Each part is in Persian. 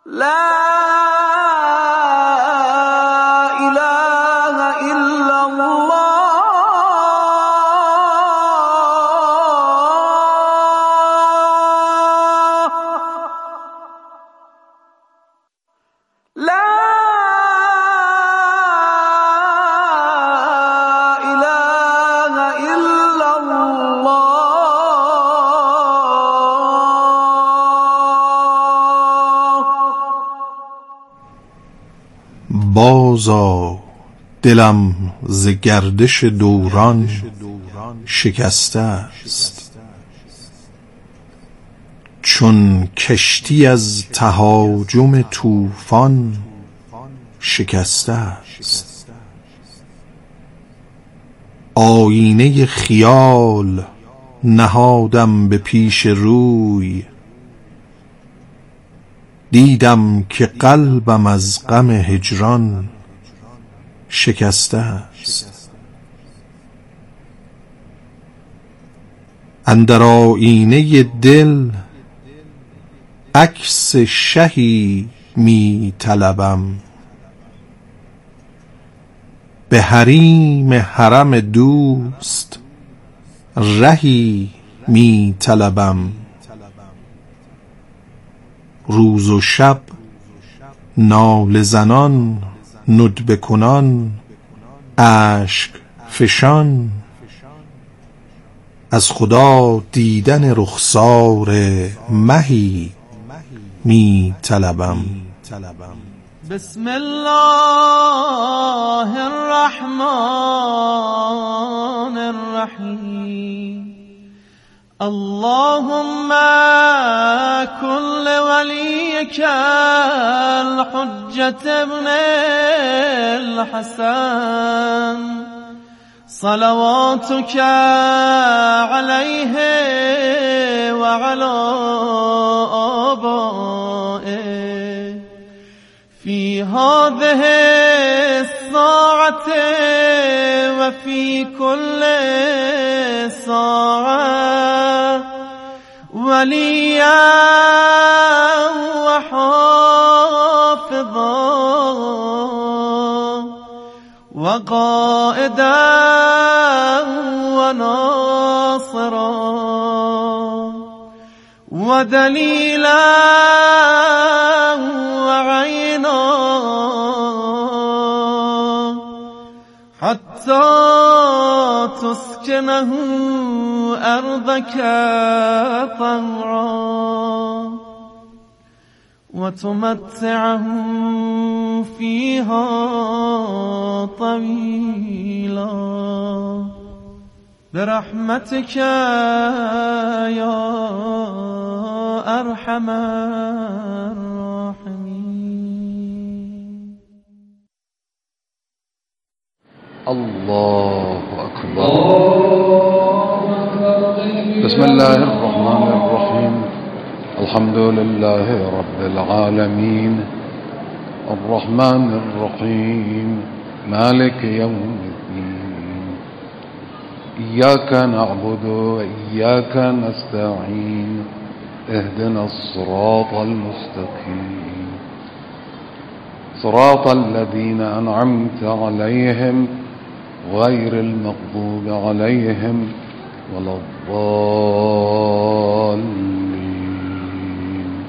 لا إله إلا الله لا إله إلا الله بازا دلم ز گردش دوران شکسته است، چون کشتی از تهاجم طوفان شکسته است. آیینه خیال نهادم به پیش روی، دیدم که قلبم از غم هجران شکسته است. اندر آیینه دل عکس شهی می طلبم، به حریم حرم دوست رهی می طلبم. روز و شب ناله زنان ندبه کنان اشک فشان، از خدا دیدن رخسار مهی می طلبم. بسم الله الرحمن الرحیم. اللهم كن لوليك الحجة ابن الحسن صلواتك عليه وعلى آبائه في هذه الساعة وفي كل ساعة وليا وحافظا وقائدا وناصرا ودليلا وعينا حتى تسكنه أرضك طوعا وتمتعه فيها طويلا برحمتك يا أرحم الراحمين. الله أكبر. بسم الله الرحمن الرحيم. الحمد لله رب العالمين الرحمن الرحيم مالك يوم الدين. إياك نعبد وإياك نستعين. اهدنا الصراط المستقيم صراط الذين أنعمت عليهم غير المغضوب عليهم ولا الضالين.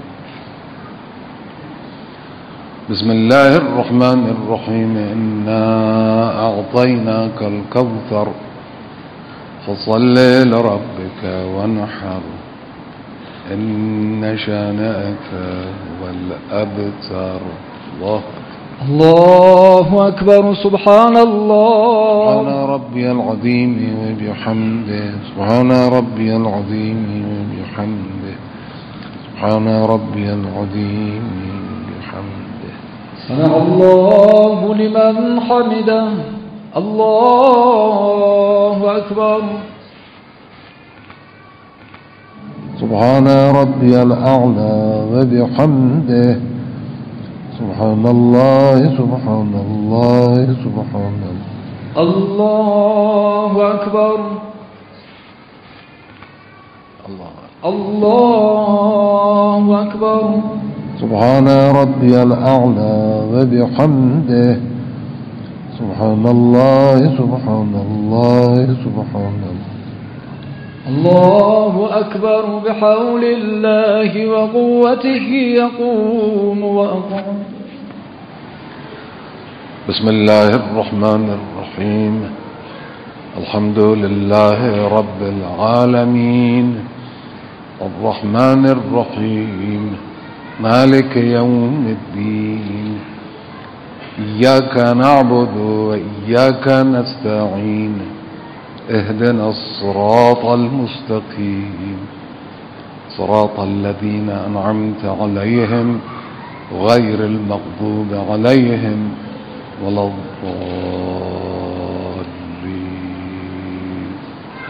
بسم الله الرحمن الرحيم. إنا أعطيناك الكوثر فصل لربك وانحر إن شانئك هو الأبتر. الله أكبر. سبحان الله. سبحان ربي العظيم وبحمده. سبحان ربي العظيم وبحمده. سبحان ربي العظيم وبحمده. سمع الله لمن حمده. الله أكبر. سبحان ربي الأعلى وبحمده. سبحان الله سبحان الله سبحان الله. الله أكبر. الله أكبر. سبحان ربي الأعلى وبحمده سبحان الله سبحان الله سبحان الله. الله أكبر بحول الله وقوته يقوم وأقوم. بسم الله الرحمن الرحيم. الحمد لله رب العالمين الرحمن الرحيم مالك يوم الدين إياك نعبد وإياك نستعين اهدنا الصراط المستقيم صراط الذين أنعمت عليهم غير المغضوب عليهم ولا الضالين.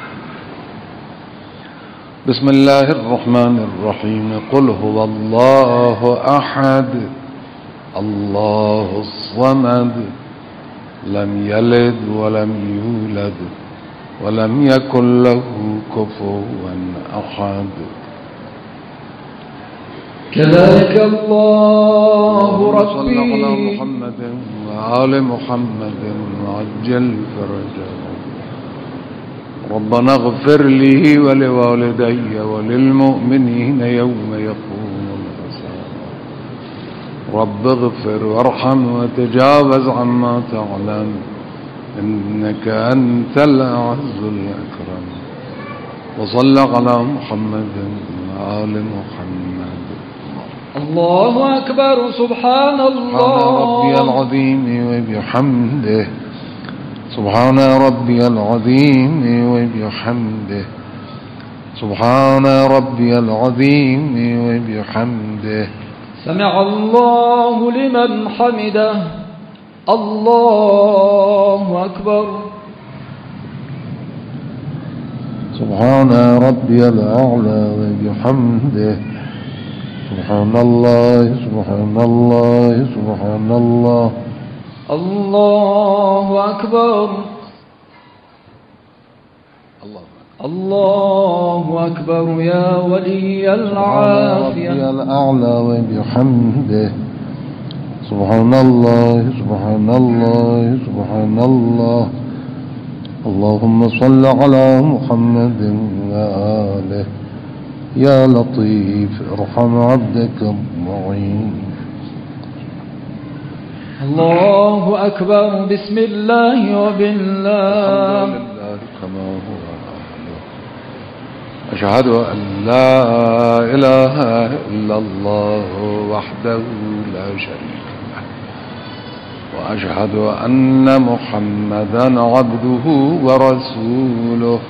بسم الله الرحمن الرحيم. قل هو الله أحد الله الصمد لم يلد ولم يولد ولم يكن له كفوا أحد. كذلك الله ربي. صلى على محمد وآل محمد وعجل فرجه. ربنا اغفر لي ولوالدي وللمؤمنين يوم يقوم الحساب. رب اغفر وارحم وتجاوز عما تعلم إنك أنت الأعز الأكرم. وصلى على محمد وآل محمد. الله أكبر. سبحان الله ربي العظيم وبحمده سبحان ربي العظيم وبحمده سبحان ربي العظيم وبحمده. سمع الله لمن حمده. الله أكبر. سبحان ربي الأعلى وبحمده سبحان الله سبحان الله سبحان الله. الله أكبر. الله أكبر يا ولي العافية. ربي الأعلى وبحمده سبحان الله سبحان الله سبحان الله. اللهم صل على محمد وآله. يا لطيف ارحم عبدك الضعيف. الله أكبر. بسم الله وبالله. كما هو. أشهد أن لا إله إلا الله وحده لا شريك له وأشهد أن محمدا عبده ورسوله.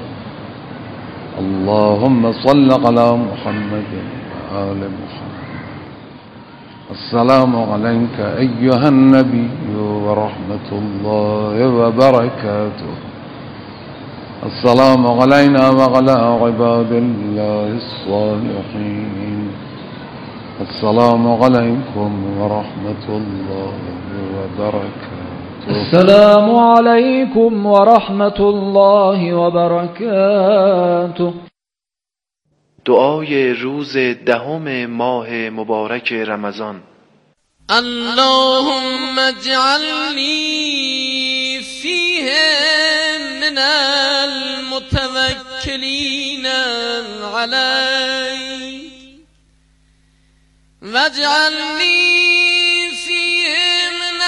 اللهم صل على محمد وآل محمد. السلام عليك أيها النبي ورحمة الله وبركاته. السلام علينا وعلى عباد الله الصالحين. السلام عليكم ورحمة الله وبركاته. السلام عليكم ورحمة الله وبركاته. دعای روز 10 ماه مبارک رمضان. اللهم اجعلني فيه من المتوكلين عليك واجعلني فيه من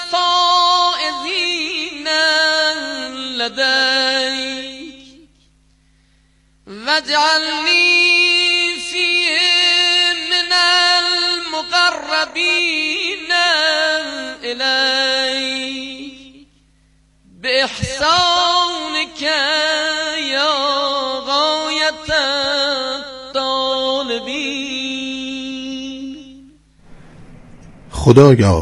الفائزين لديك واجعلني فيه من المقربين إليك بإحسانك يا غاية الطالبين. خدایا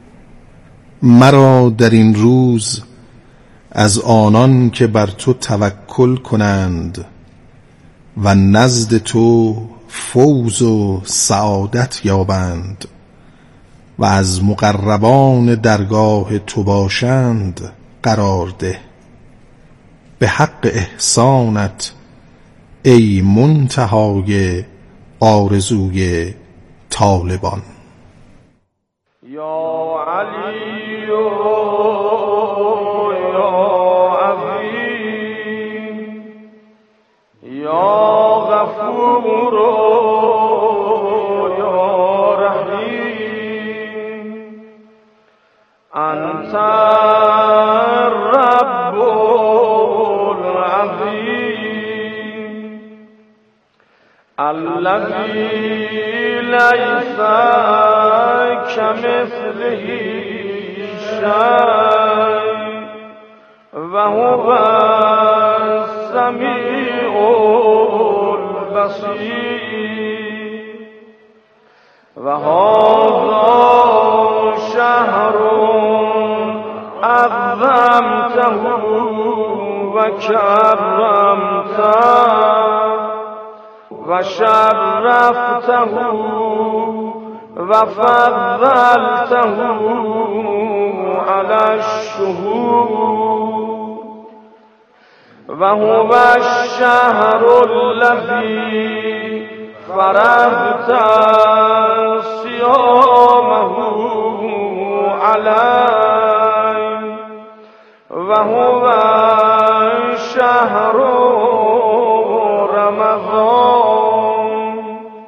مرا در این روز از آنان که بر تو توکل کنند و نزد تو فوز و سعادت یابند و از مقربان درگاه تو باشند قرار ده. به حق احسانت ای منتهای آرزوی طالبان. یا علی یا عظیم یا غفور یا رحیم انت الرب العظیم الذي ليس كمثله شيء وهو السميع البصير وهذا شهر عظمته وكرمته وشرفته وفضلته على الشهور وهو الشهر الذي فرضت صيامه عليه وهو شهر رمضان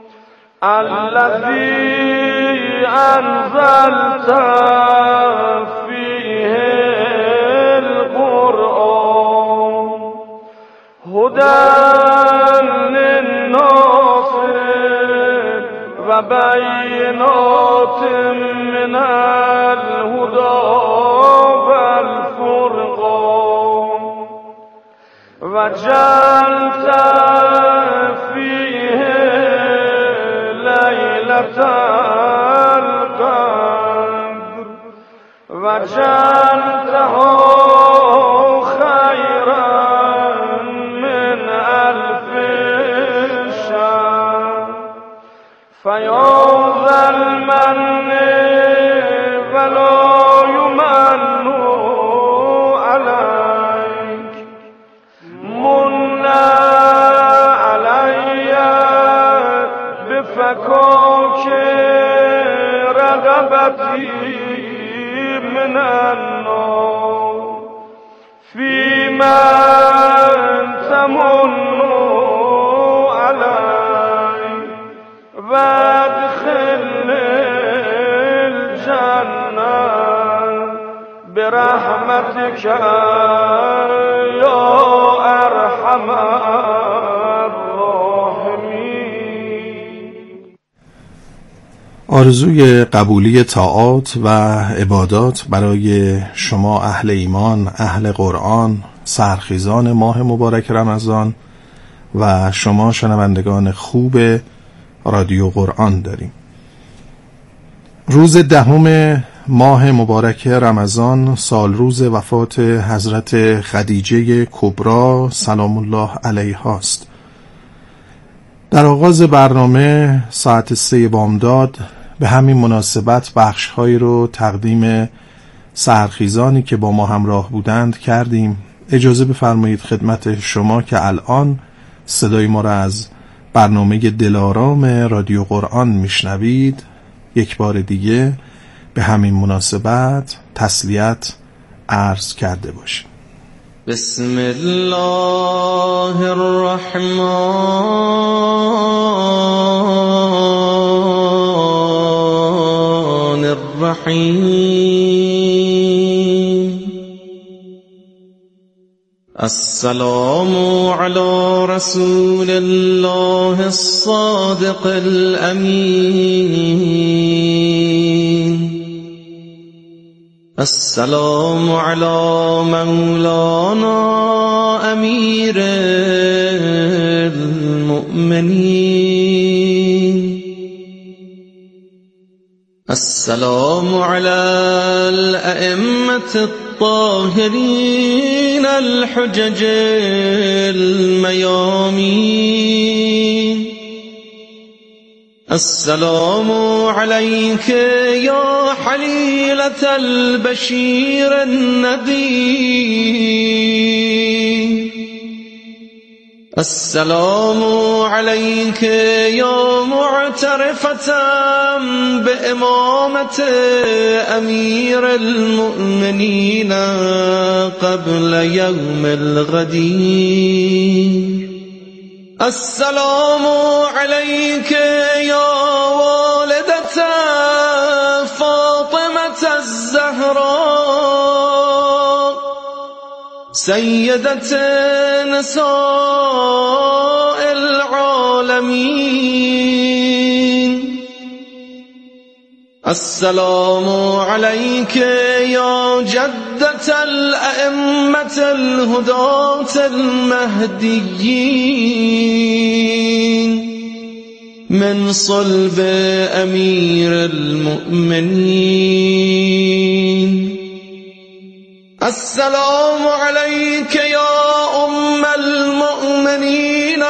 الذي أنزلت فيه القرآن هدى للناس وبينات من الهدى والفرقان وجعلت فيه ليلة القدر وجعلته خيرا من 1000 شهر فيا ذا المن ولا يمن عليك من علي بفكاك رغبتي من النار فيما تمن علي وادخل الجنة برحمتك يا أرحم آرزوی قبولی طاعات و عبادات برای شما اهل ایمان، اهل قرآن، سرخیزان ماه مبارک رمضان و شما شنوندگان خوب رادیو قرآن داریم. روز 10 ماه مبارک رمضان سال روز وفات حضرت خدیجه کبری سلام الله علیها است. در آغاز برنامه ساعت 3 بامداد به همین مناسبت بخش‌هایی رو تقدیم سحرخیزانی که با ما همراه بودند کردیم. اجازه بفرمایید خدمت شما که الان صدای ما را از برنامه دلارام رادیو قرآن میشنوید یک بار دیگه به همین مناسبت تسلیت عرض کرده باشیم. بسم الله الرحمن الرحیم السلام علی رسول الله الصادق الامین السلام علی مولانا امیر المؤمنین السلام علی الائمة الطاهرین الحجج المیامین السلام عليك يا حليلة البشير النذير السلام عليك يا معترفة بإمامة أمير المؤمنين قبل يوم الغدير. السلام عليك يا والدة فاطمة الزهراء سيدة نساء العالمين. السلام عليك يا جدة الأئمة الهداة المهديين من صلب أمير المؤمنين. السلام عليك يا أم المؤمنين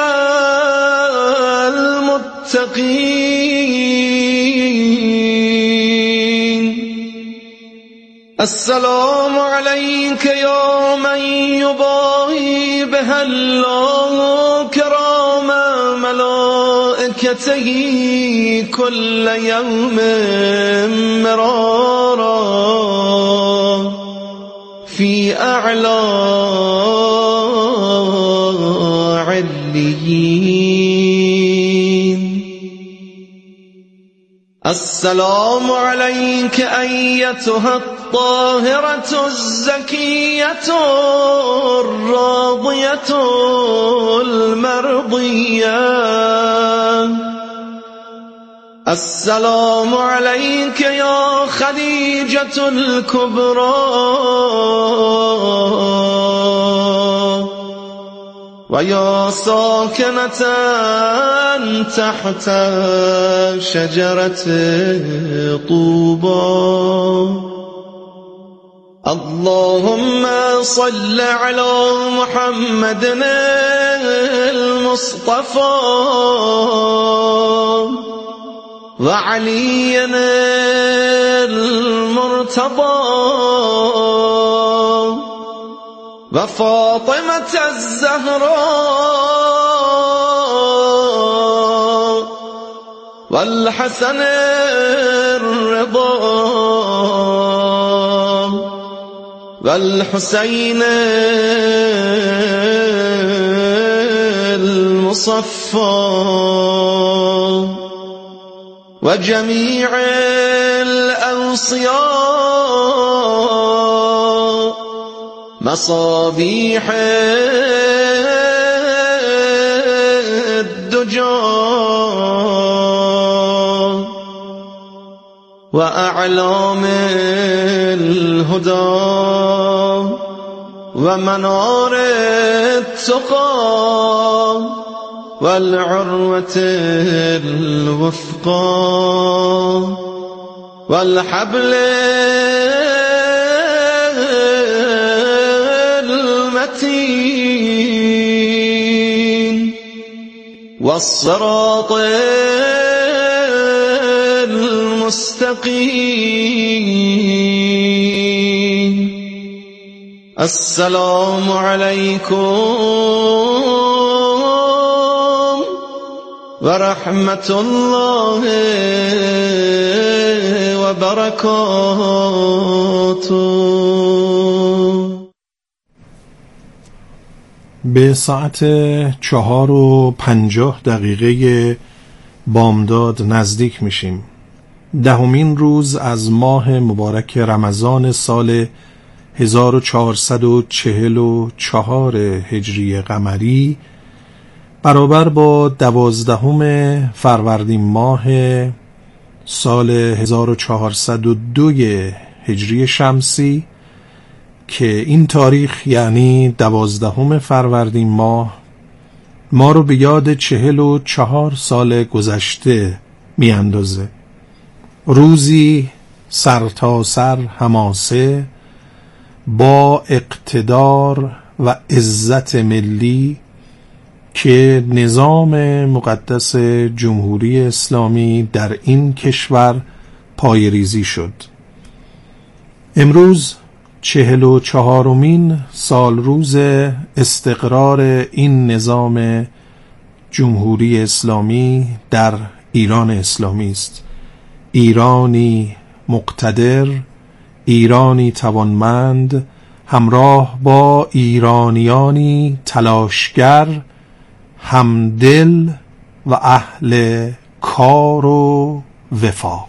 المتقين. السلام عليك يا من يباهي بها الله كرام ملائكته كل يوم مرارا في أعلى عليين. السلام عليك أيتها الطاهرة الزكية الراضية المرضية. السلام عليك يا خديجة الكبرى ويا ساكنة تحت شجرة طوبى. اللهم صل على محمد المصطفى وعلي المرتضى وفاطمة الزهراء والحسن الرضا والحسين المصفى وجميع الأوصياء مصابيح الدجى وأعلام الهدى ومنار التقى والعروة الوثقى والحبل المتين والصراط المستقيم. السلام عليكم ورحمة الله وبركاته. به ساعت 4:50 بامداد نزدیک میشیم. 10مین روز از ماه مبارک رمضان سال 1444 هجری قمری برابر با 12 فروردین ماه سال 1402 هجری شمسی که این تاریخ یعنی 12 فروردین ماه ما رو به یاد 44 سال گذشته می اندازه. روزی سرتاسر حماسه با اقتدار و عزت ملی که نظام مقدس جمهوری اسلامی در این کشور پایه‌ریزی شد. امروز 44مین سالروز استقرار این نظام جمهوری اسلامی در ایران اسلامی است. ایرانی مقتدر، ایرانی توانمند، همراه با ایرانیانی تلاشگر، همدل و اهل کار و وفاق.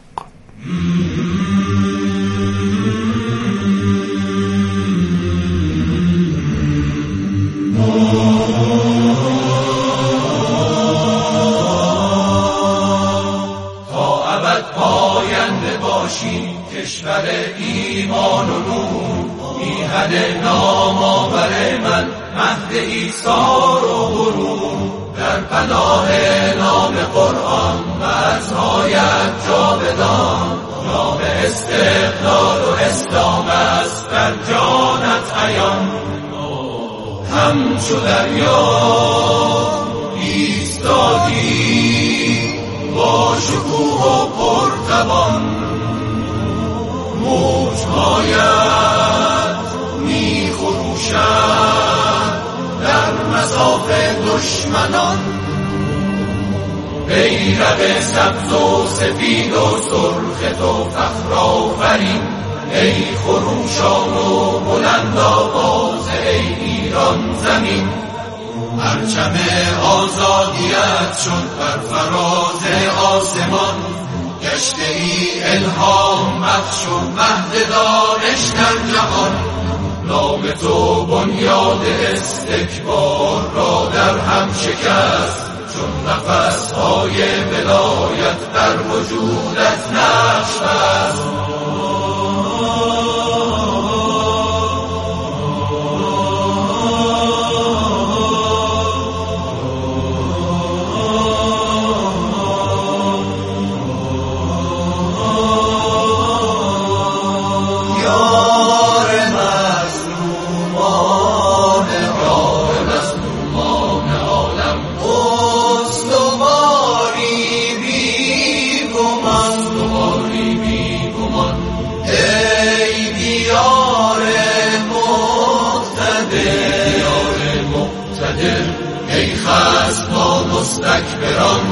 تا ابد پاینده باشیم کشور ایمان و نور، میهن نامآور من مهد ایثار و غرور، در پناه نام قرآن مرزهایت جاودان، نام استقلال و اسلام است در جانت عیان. همچو دریا ایستادی با شکوه و پرتوان، موجهایت می‌خروشند در مصاف دشمنان، بیرق سبز و سفید و سرخ تو فخر آفرین، ای خروشان و بلند آواز ای ایران زمین. پرچم آزادیت شد بر فراز آسمان، گشته ای الهام بخش و مهد دانش در جهان. نام تو بنیاد استکبار را در هم شکست، چون نفس‌های ولایت در وجودت نقش بست. مستکبران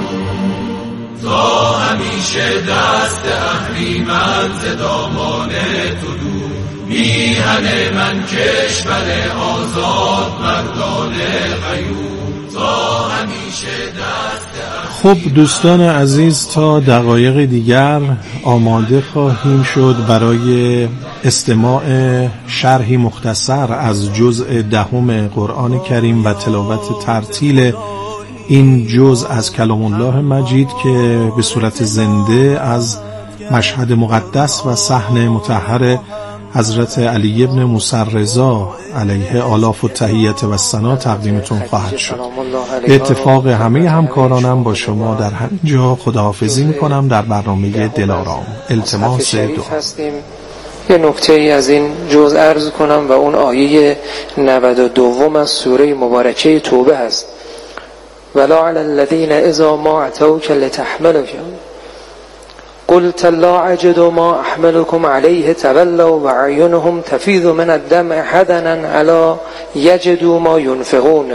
تا همیشه دست اهریمن ز دامان تو دور، میهن من کشور آزاد مردان غیور، تا همیشه دست خب دوستان عزیز، تا دقایق دیگر آماده خواهیم شد برای استماع شرحی مختصر از جزء 10 قرآن کریم و تلاوت ترتیل این جزء از کلام الله مجید که به صورت زنده از مشهد مقدس و صحن مطهر حضرت علی ابن موسی رضا علیه آلاف التحیت و ثنا تقدیمتون خواهد شد. به اتفاق همه همکارانم با شما در همینجا خداحافظی میکنم در برنامه دلارام. التماس دعا. یه نکته ای از این جزء عرض کنم و اون آیه 92 از سوره مبارکه توبه هست. ولا علی الذین اذا ما اتوک لتحملهم قلت لا اجد ما احملكم علیه تولوا واعینهم تفیض من الدمع حزنا علی یجدوا ما ينفقون.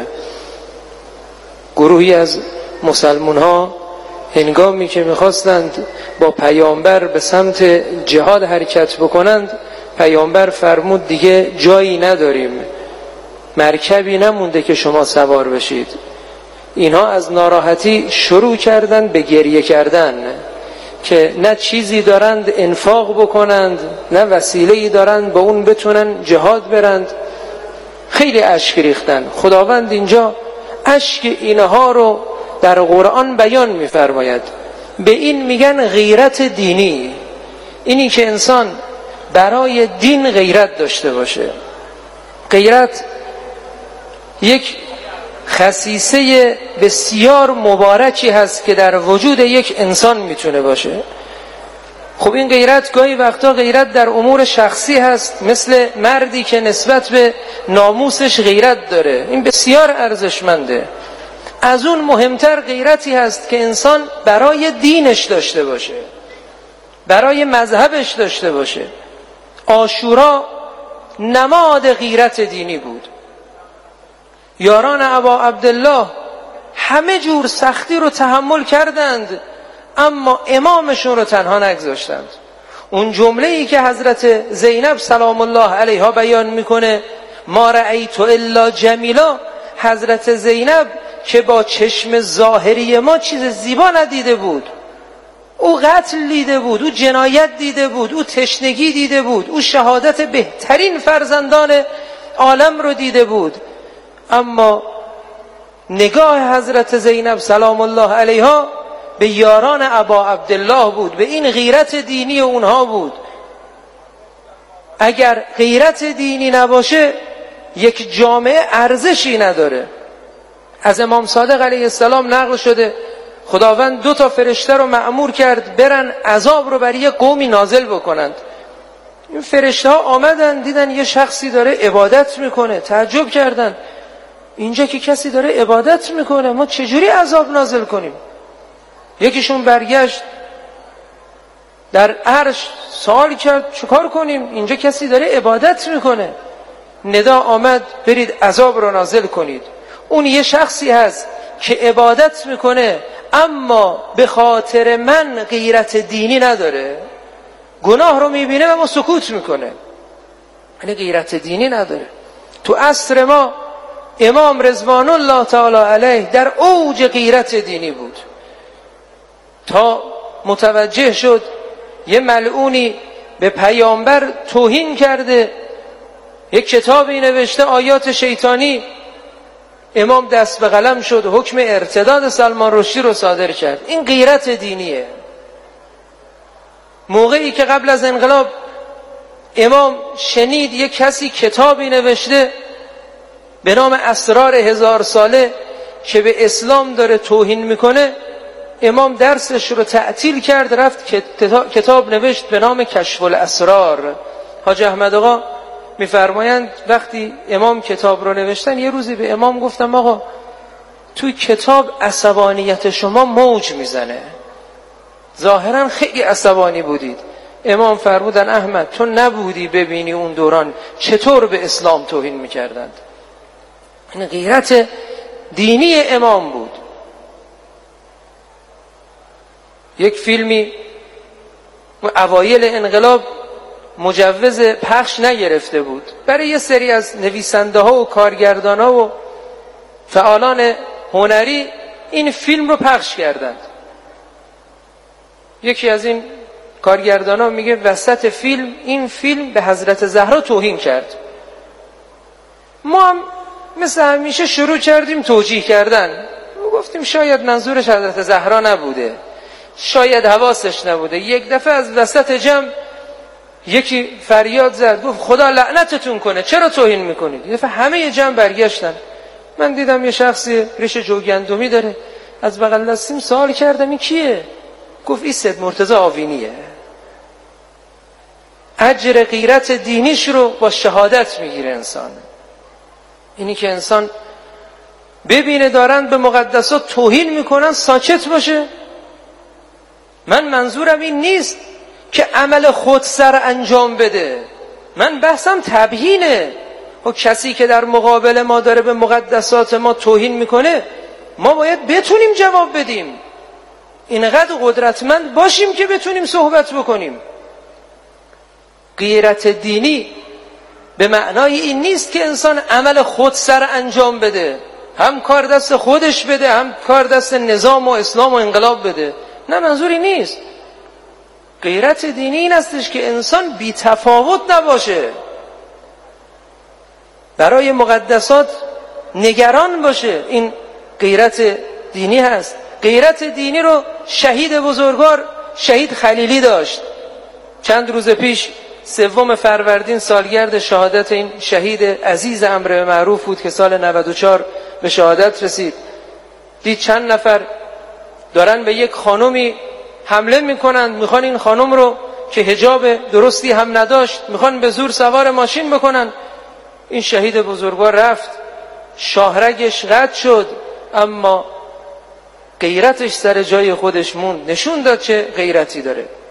گروهی از مسلمان ها هنگامی که میخواستند با پیامبر به سمت جهاد حرکت بکنند، پیامبر فرمود دیگه جایی نداریم، مرکبی نمونده که شما سوار بشید. اینها از ناراحتی شروع کردند به گریه کردن که نه چیزی دارند انفاق بکنند، نه وسیله‌ای دارند با اون بتونن جهاد برند. خیلی اشک ریختن. خداوند اینجا اشک اینها رو در قرآن بیان می‌فرماید. به این میگن غیرت دینی، اینی که انسان برای دین غیرت داشته باشه. غیرت یک خصیصه بسیار مبارکی هست که در وجود یک انسان میتونه باشه. خب این غیرت گاهی وقتا غیرت در امور شخصی هست، مثل مردی که نسبت به ناموسش غیرت داره، این بسیار ارزشمنده. از اون مهمتر غیرتی هست که انسان برای دینش داشته باشه، برای مذهبش داشته باشه. عاشورا نماد غیرت دینی بود. یاران ابا عبدالله همه جور سختی رو تحمل کردند، اما امامشون رو تنها نگذاشتند. اون جمله‌ای که حضرت زینب سلام الله علیها بیان میکنه، ما رأیت الا جمیلا، حضرت زینب که با چشم ظاهری ما چیز زیبا ندیده بود، او قتل دیده بود، او جنایت دیده بود، او تشنگی دیده بود، او شهادت بهترین فرزندان عالم رو دیده بود، اما نگاه حضرت زینب سلام الله علیها به یاران ابا عبدالله بود، به این غیرت دینی اونها بود. اگر غیرت دینی نباشه یک جامعه ارزشی نداره. از امام صادق علیه السلام نقل شده خداوند 2 فرشته رو مأمور کرد برن عذاب رو برای قومی نازل بکنند. این فرشته ها آمدن دیدن یه شخصی داره عبادت میکنه، تعجب کردن، اینجا که کسی داره عبادت میکنه ما چجوری عذاب نازل کنیم؟ یکیشون برگشت در عرش سوال کرد چیکار کنیم؟ اینجا کسی داره عبادت میکنه. ندا آمد برید عذاب رو نازل کنید. اون یه شخصی هست که عبادت میکنه اما به خاطر من غیرت دینی نداره، گناه رو میبینه و ما سکوت میکنه، یعنی غیرت دینی نداره. تو عصر ما امام رضوان الله تعالی علیه در اوج غیرت دینی بود، تا متوجه شد یه ملعونی به پیامبر توهین کرده، یک کتابی نوشته آیات شیطانی، امام دست به قلم شد، حکم ارتداد سلمان رشدی رو صادر کرد. این غیرت دینیه. موقعی که قبل از انقلاب امام شنید یک کسی کتابی نوشته به نام اسرار 1000 ساله که به اسلام داره توهین میکنه، امام درسش رو تعطیل کرد، رفت کتاب نوشت به نام کشف الاسرار. حاج احمد آقا میفرمایند وقتی امام کتاب رو نوشتن یه روزی به امام گفتم آقا توی کتاب عصبانیت شما موج میزنه، ظاهرا خیلی عصبانی بودید. امام فرمودن احمد تو نبودی ببینی اون دوران چطور به اسلام توهین میکردند. این غیرت دینی امام بود. یک فیلمی اوایل انقلاب مجوز پخش نگرفته بود، برای یه سری از نویسنده ها و کارگردان ها و فعالان هنری این فیلم رو پخش کردند. یکی از این کارگردان ها میگه وسط فیلم این فیلم به حضرت زهرا توهین کرد. ما هم مثل همیشه شروع کردیم توجیه کردن، گفتیم شاید منظورش حضرت زهرا نبوده، شاید حواسش نبوده. یک دفعه از وسط جمع یکی فریاد زد گفت خدا لعنتتون کنه چرا توهین میکنید؟ یه دفعه همه جمع برگشتن. من دیدم یه شخصی ریش جوگندمی داره، از بغل دستیم سوال کردم این کیه؟ گفت این سید مرتضی آوینیه. اجر غیرت دینیش رو با شهادت میگیره انسان. اینی که انسان ببینه دارن به مقدسات توهین میکنن ساکت باشه. من منظورم این نیست که عمل خودسر انجام بده، من بحثم تبیینه. و کسی که در مقابل ما داره به مقدسات ما توهین میکنه ما باید بتونیم جواب بدیم، اینقدر قدرتمند باشیم که بتونیم صحبت بکنیم. غیرت دینی به معنای این نیست که انسان عمل خودسر انجام بده، هم کار دست خودش بده هم کار دست نظام و اسلام و انقلاب بده. نه، منظوری نیست. غیرت دینی این استش که انسان بی تفاوت نباشه، برای مقدسات نگران باشه. این غیرت دینی هست. غیرت دینی رو شهید بزرگوار شهید خلیلی داشت. چند روز پیش 3 فروردین سالگرد شهادت این شهید عزیز امر به معروف بود که سال 94 به شهادت رسید. دید چند نفر دارن به یک خانومی حمله میکنن، میخوان این خانم رو که حجاب درستی هم نداشت میخوان به زور سوار ماشین بکنن. این شهید بزرگوار رفت، شاهرگش قطع شد اما غیرتش سر جای خودش موند، نشون داد چه غیرتی داره.